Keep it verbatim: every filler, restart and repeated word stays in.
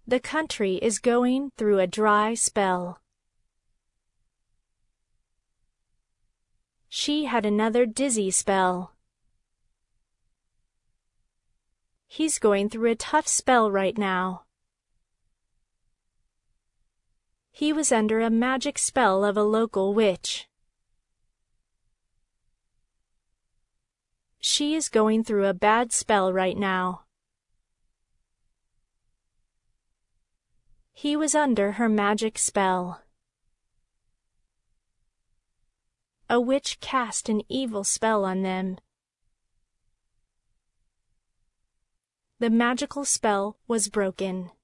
The country is going through a dry spell. She had another dizzy spell. He's going through a tough spell right now. He was under a magic spell of a local witch. She is going through a bad spell right now. He was under her magic spell. A witch cast an evil spell on them. The magical spell was broken.